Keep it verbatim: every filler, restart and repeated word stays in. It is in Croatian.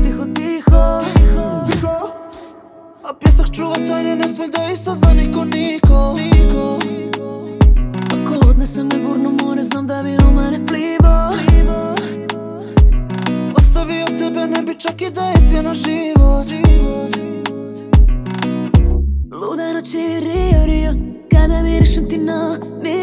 tiho, tiho Psst. A pjesak čuva tajne, ne smije da ih sazna niko, niko Ako odnese me burno more, znam da bi u mene plivo Ostavio tebe, ne bi čak i da je cijena život Lude noći Rio, Rio Kada mirišem ti na mir